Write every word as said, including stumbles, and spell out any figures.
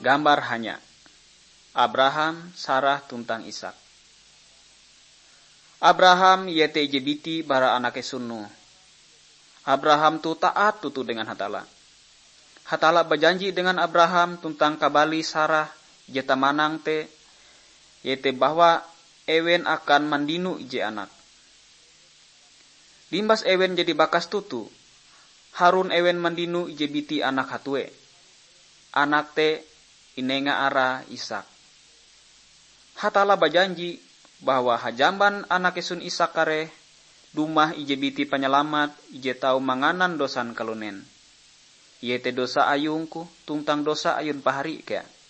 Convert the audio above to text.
Gambar hanya Abraham, Sarah tuntang Ishak. Abraham yete jebiti bara anake sunnu. Abraham tu taat tutu dengan hatala. Hatala berjanji dengan Abraham tuntang kabali Sarah jeta manang te yete bahwa ewen akan mandinu ije anak. Limbas ewen jadi bakas tutu, harun ewen mandinu ije biti anak hatue. Anak te inenga ara Ishak. Hatala berjanji bahwa hajamban anak esun Ishak kare dumah ije biti penyelamat ije tau manganan dosan kalunen. Yete dosa ayungku tuntang dosa ayun pahari kea.